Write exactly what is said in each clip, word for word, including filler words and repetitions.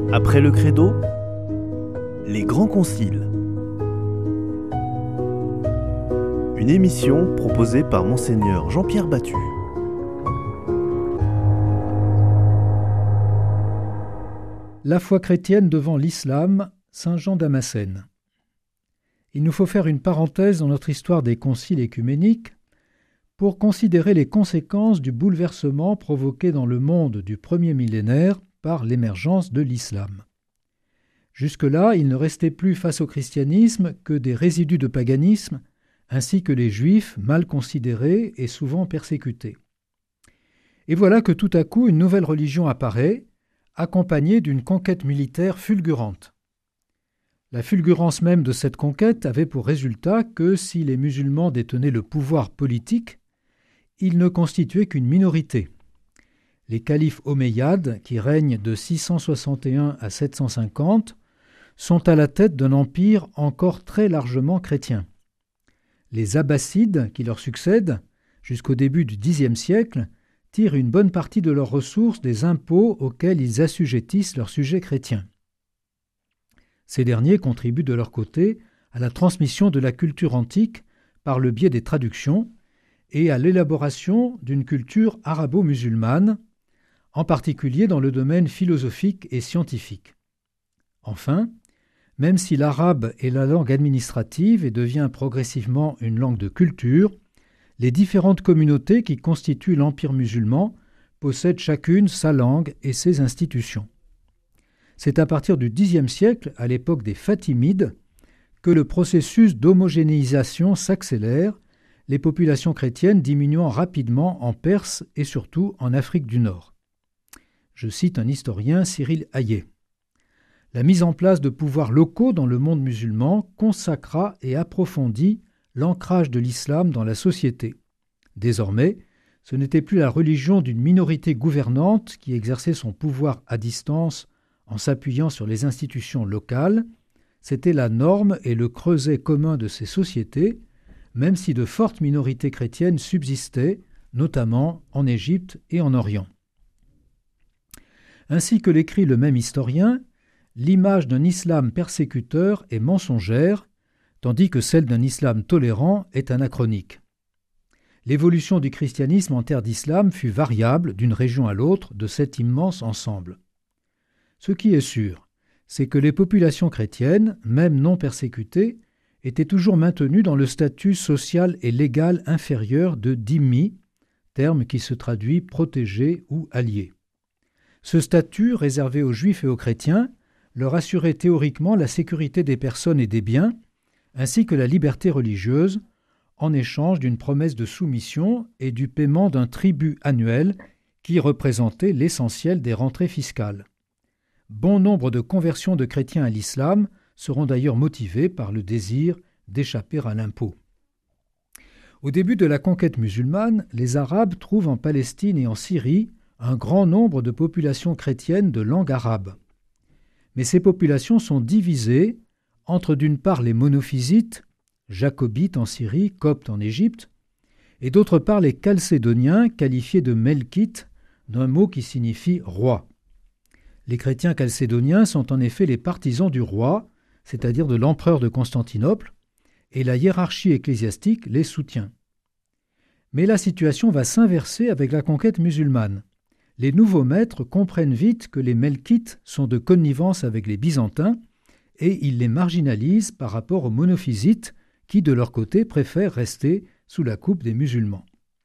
Après le credo, les grands conciles. Une émission proposée par Monseigneur Jean-Pierre Battu. La foi chrétienne devant l'islam, Saint Jean Damascène. Il nous faut faire une parenthèse dans notre histoire des conciles écuméniques pour considérer les conséquences du bouleversement provoqué dans le monde du premier millénaire par l'émergence de l'islam. Jusque-là, il ne restait plus face au christianisme que des résidus de paganisme, ainsi que les juifs mal considérés et souvent persécutés. Et voilà que tout à coup une nouvelle religion apparaît, accompagnée d'une conquête militaire fulgurante. La fulgurance même de cette conquête avait pour résultat que si les musulmans détenaient le pouvoir politique, ils ne constituaient qu'une minorité. Les califes omeyyades, qui règnent de six cent soixante et un à sept cent cinquante, sont à la tête d'un empire encore très largement chrétien. Les abbassides, qui leur succèdent, jusqu'au début du dixième siècle, tirent une bonne partie de leurs ressources des impôts auxquels ils assujettissent leurs sujets chrétiens. Ces derniers contribuent de leur côté à la transmission de la culture antique par le biais des traductions et à l'élaboration d'une culture arabo-musulmane, en particulier dans le domaine philosophique et scientifique. Enfin, même si l'arabe est la langue administrative et devient progressivement une langue de culture, les différentes communautés qui constituent l'empire musulman possèdent chacune sa langue et ses institutions. C'est à partir du dixième siècle, à l'époque des Fatimides, que le processus d'homogénéisation s'accélère, les populations chrétiennes diminuant rapidement en Perse et surtout en Afrique du Nord. Je cite un historien, Cyril Hayet. La mise en place de pouvoirs locaux dans le monde musulman consacra et approfondit l'ancrage de l'islam dans la société. Désormais, ce n'était plus la religion d'une minorité gouvernante qui exerçait son pouvoir à distance en s'appuyant sur les institutions locales, c'était la norme et le creuset commun de ces sociétés, même si de fortes minorités chrétiennes subsistaient, notamment en Égypte et en Orient. Ainsi que l'écrit le même historien, l'image d'un islam persécuteur est mensongère, tandis que celle d'un islam tolérant est anachronique. L'évolution du christianisme en terre d'islam fut variable d'une région à l'autre de cet immense ensemble. Ce qui est sûr, c'est que les populations chrétiennes, même non persécutées, étaient toujours maintenues dans le statut social et légal inférieur de dhimmi, terme qui se traduit protégé ou allié. Ce statut, réservé aux juifs et aux chrétiens, leur assurait théoriquement la sécurité des personnes et des biens, ainsi que la liberté religieuse, en échange d'une promesse de soumission et du paiement d'un tribut annuel qui représentait l'essentiel des rentrées fiscales. Bon nombre de conversions de chrétiens à l'islam seront d'ailleurs motivées par le désir d'échapper à l'impôt. Au début de la conquête musulmane, les Arabes trouvent en Palestine et en Syrie un grand nombre de populations chrétiennes de langue arabe. Mais ces populations sont divisées entre d'une part les monophysites, jacobites en Syrie, coptes en Égypte, et d'autre part les chalcédoniens qualifiés de melkites, d'un mot qui signifie roi. Les chrétiens chalcédoniens sont en effet les partisans du roi, c'est-à-dire de l'empereur de Constantinople, et la hiérarchie ecclésiastique les soutient. Mais la situation va s'inverser avec la conquête musulmane. Les nouveaux maîtres comprennent vite que les melkites sont de connivence avec les byzantins et ils les marginalisent par rapport aux monophysites qui, de leur côté, préfèrent rester sous la coupe des musulmans.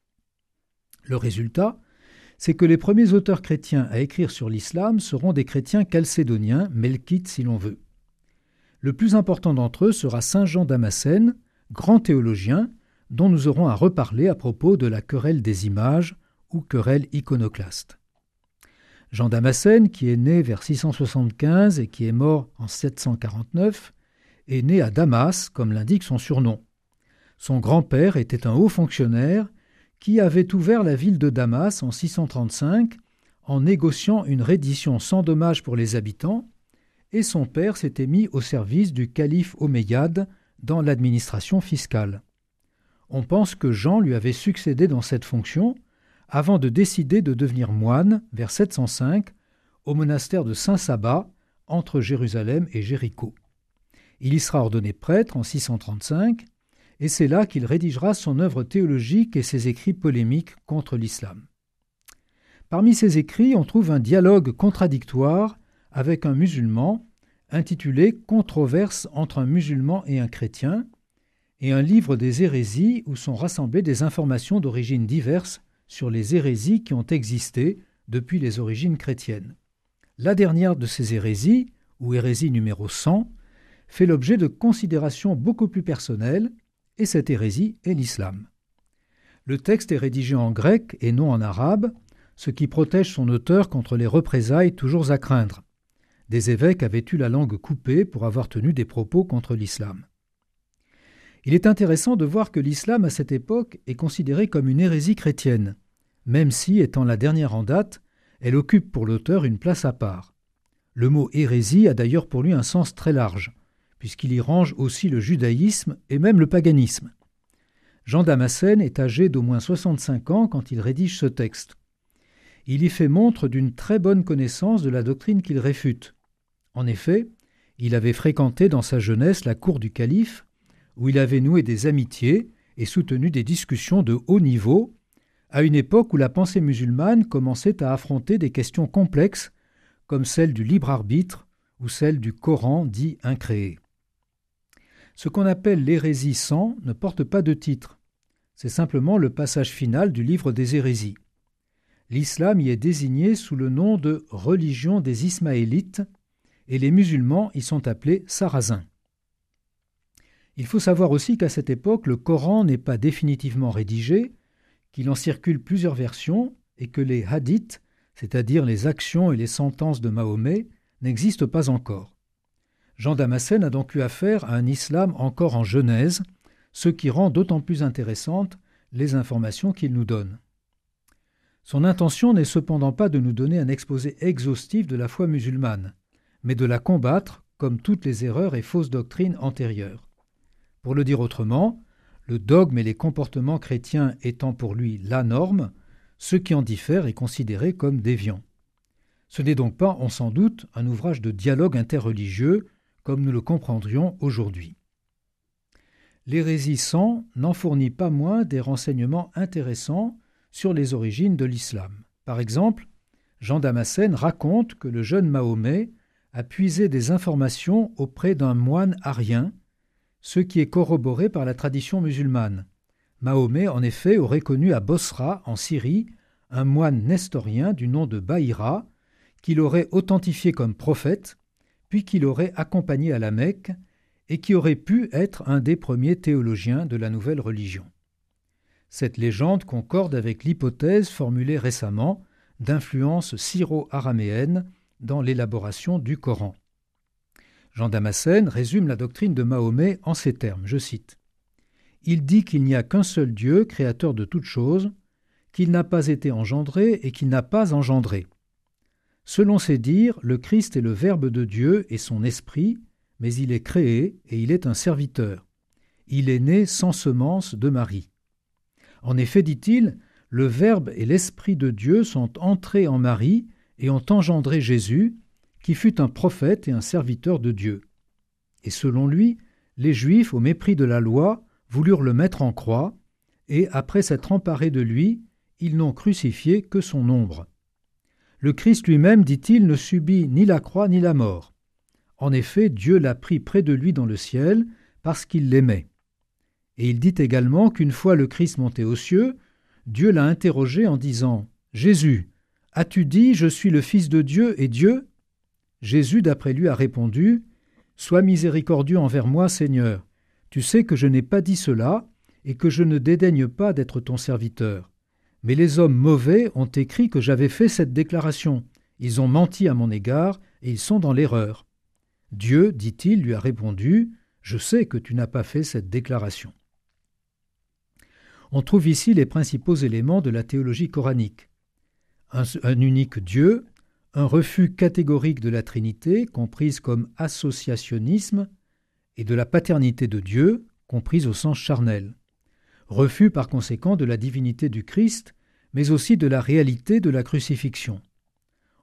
Le résultat, c'est que les premiers auteurs chrétiens à écrire sur l'islam seront des chrétiens chalcédoniens, melkites si l'on veut. Le plus important d'entre eux sera Saint Jean Damascène, grand théologien, dont nous aurons à reparler à propos de la querelle des images ou querelle iconoclaste. Jean Damascène, qui est né vers six cent soixante-quinze et qui est mort en sept cent quarante-neuf, est né à Damas, comme l'indique son surnom. Son grand-père était un haut fonctionnaire qui avait ouvert la ville de Damas en six cent trente-cinq en négociant une reddition sans dommage pour les habitants, et son père s'était mis au service du calife omeyyade dans l'administration fiscale. On pense que Jean lui avait succédé dans cette fonction avant de décider de devenir moine vers sept cent cinq au monastère de Saint-Saba entre Jérusalem et Jéricho. Il y sera ordonné prêtre en six cent trente-cinq, et c'est là qu'il rédigera son œuvre théologique et ses écrits polémiques contre l'islam. Parmi ses écrits, on trouve un dialogue contradictoire avec un musulman, intitulé « Controverse entre un musulman et un chrétien », et un livre des hérésies où sont rassemblées des informations d'origines diverses sur les hérésies qui ont existé depuis les origines chrétiennes. La dernière de ces hérésies, ou hérésie numéro cent, fait l'objet de considérations beaucoup plus personnelles, et cette hérésie est l'islam. Le texte est rédigé en grec et non en arabe, ce qui protège son auteur contre les représailles toujours à craindre. Des évêques avaient eu la langue coupée pour avoir tenu des propos contre l'islam. Il est intéressant de voir que l'islam à cette époque est considéré comme une hérésie chrétienne, même si, étant la dernière en date, elle occupe pour l'auteur une place à part. Le mot hérésie a d'ailleurs pour lui un sens très large, puisqu'il y range aussi le judaïsme et même le paganisme. Jean Damascène est âgé d'au moins soixante-cinq ans quand il rédige ce texte. Il y fait montre d'une très bonne connaissance de la doctrine qu'il réfute. En effet, il avait fréquenté dans sa jeunesse la cour du calife, où il avait noué des amitiés et soutenu des discussions de haut niveau, à une époque où la pensée musulmane commençait à affronter des questions complexes, comme celle du libre arbitre ou celle du Coran dit incréé. Ce qu'on appelle l'hérésie cent ne porte pas de titre. C'est simplement le passage final du livre des hérésies. L'islam y est désigné sous le nom de « religion des Ismaélites » et les musulmans y sont appelés Sarrasins. Il faut savoir aussi qu'à cette époque, le Coran n'est pas définitivement rédigé, qu'il en circule plusieurs versions et que les hadiths, c'est-à-dire les actions et les sentences de Mahomet, n'existent pas encore. Jean Damascène a donc eu affaire à un islam encore en genèse, ce qui rend d'autant plus intéressantes les informations qu'il nous donne. Son intention n'est cependant pas de nous donner un exposé exhaustif de la foi musulmane, mais de la combattre comme toutes les erreurs et fausses doctrines antérieures. Pour le dire autrement, le dogme et les comportements chrétiens étant pour lui la norme, ce qui en diffère est considéré comme déviant. Ce n'est donc pas, on s'en doute, un ouvrage de dialogue interreligieux, comme nous le comprendrions aujourd'hui. L'hérésie cent n'en fournit pas moins des renseignements intéressants sur les origines de l'islam. Par exemple, Jean Damascène raconte que le jeune Mahomet a puisé des informations auprès d'un moine arien, ce qui est corroboré par la tradition musulmane. Mahomet, en effet, aurait connu à Bosra, en Syrie, un moine nestorien du nom de Bahira, qu'il aurait authentifié comme prophète, puis qu'il aurait accompagné à la Mecque, et qui aurait pu être un des premiers théologiens de la nouvelle religion. Cette légende concorde avec l'hypothèse formulée récemment d'influence syro-araméenne dans l'élaboration du Coran. Jean Damascène résume la doctrine de Mahomet en ces termes, je cite. « Il dit qu'il n'y a qu'un seul Dieu, créateur de toutes choses, qu'il n'a pas été engendré et qu'il n'a pas engendré. Selon ses dires, le Christ est le Verbe de Dieu et son esprit, mais il est créé et il est un serviteur. Il est né sans semence de Marie. En effet, dit-il, le Verbe et l'Esprit de Dieu sont entrés en Marie et ont engendré Jésus, qui fut un prophète et un serviteur de Dieu. Et selon lui, les Juifs, au mépris de la loi, voulurent le mettre en croix, et après s'être emparés de lui, ils n'ont crucifié que son ombre. Le Christ lui-même, dit-il, ne subit ni la croix ni la mort. En effet, Dieu l'a pris près de lui dans le ciel, parce qu'il l'aimait. Et il dit également qu'une fois le Christ monté aux cieux, Dieu l'a interrogé en disant « Jésus, as-tu dit « Je suis le Fils de Dieu et Dieu » ?» Jésus, d'après lui, a répondu « Sois miséricordieux envers moi, Seigneur. Tu sais que je n'ai pas dit cela et que je ne dédaigne pas d'être ton serviteur. Mais les hommes mauvais ont écrit que j'avais fait cette déclaration. Ils ont menti à mon égard et ils sont dans l'erreur. Dieu, dit-il, lui a répondu « Je sais que tu n'as pas fait cette déclaration. » On trouve ici les principaux éléments de la théologie coranique. Un, un unique Dieu, un refus catégorique de la Trinité, comprise comme associationnisme, et de la paternité de Dieu, comprise au sens charnel. Refus par conséquent de la divinité du Christ, mais aussi de la réalité de la crucifixion.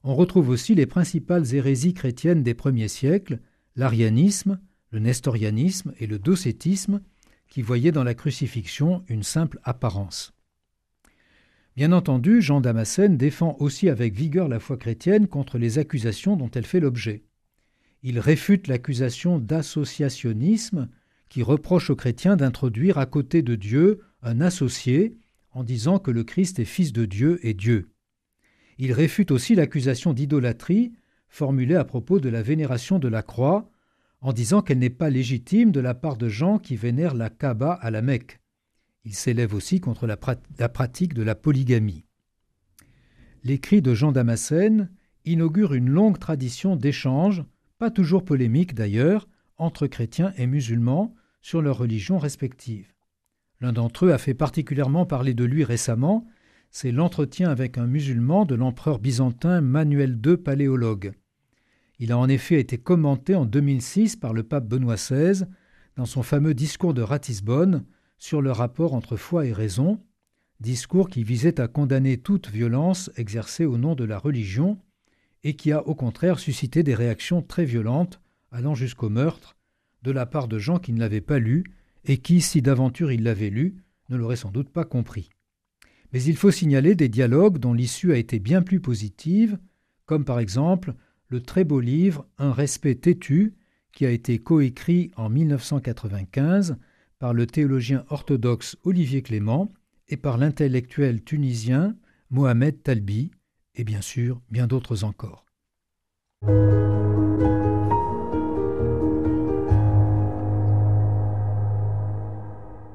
on retrouve aussi les principales hérésies chrétiennes des premiers siècles, l'arianisme, le nestorianisme et le docétisme, qui voyaient dans la crucifixion une simple apparence. Bien entendu, Jean Damascène défend aussi avec vigueur la foi chrétienne contre les accusations dont elle fait l'objet. Il réfute l'accusation d'associationnisme qui reproche aux chrétiens d'introduire à côté de Dieu un associé en disant que le Christ est fils de Dieu et Dieu. Il réfute aussi l'accusation d'idolâtrie formulée à propos de la vénération de la croix en disant qu'elle n'est pas légitime de la part de gens qui vénèrent la Kaaba à la Mecque. Il s'élève aussi contre la, prat- la pratique de la polygamie. L'écrit de Jean Damascène inaugure une longue tradition d'échanges, pas toujours polémiques d'ailleurs, entre chrétiens et musulmans sur leurs religions respectives. L'un d'entre eux a fait particulièrement parler de lui récemment, c'est l'entretien avec un musulman de l'empereur byzantin Manuel deux Paléologue. Il a en effet été commenté en deux mille six par le pape Benoît seize dans son fameux discours de Ratisbonne sur le rapport entre foi et raison, discours qui visait à condamner toute violence exercée au nom de la religion et qui a au contraire suscité des réactions très violentes, allant jusqu'au meurtre, de la part de gens qui ne l'avaient pas lu et qui, si d'aventure ils l'avaient lu, ne l'auraient sans doute pas compris. Mais il faut signaler des dialogues dont l'issue a été bien plus positive, comme par exemple le très beau livre « Un respect têtu » qui a été coécrit en mille neuf cent quatre-vingt-quinze par le théologien orthodoxe Olivier Clément et par l'intellectuel tunisien Mohamed Talbi, et bien sûr bien d'autres encore.